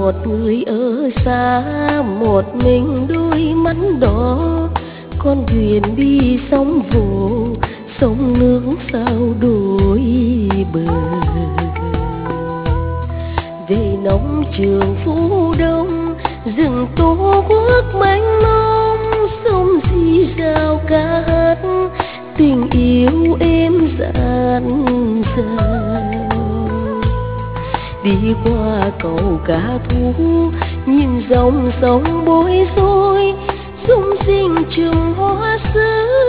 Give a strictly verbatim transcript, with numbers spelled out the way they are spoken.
một người ở xa, một mình đôi mắt đỏ. Con thuyền đi sóng vỗ, sông nước sao đôi bờ. Về nông trường Phú Đông, rừng Tổ quốc mênh mông, sông rì rào ca hát tình yêu êm dàn dào. Đi qua cầu Cá Thú, nhìn dòng sông bối rối, rung rinh chùm hoa sứ.